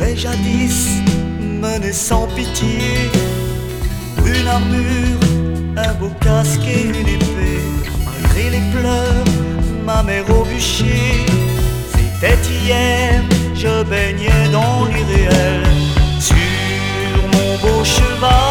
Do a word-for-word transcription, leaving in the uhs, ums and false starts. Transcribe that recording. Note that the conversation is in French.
J'avais jadis mené sans pitié une armure, un beau casque et une épée. Malgré les pleurs, ma mère au bûcher. C'était hier, je baignais dans l'irréel sur mon beau cheval.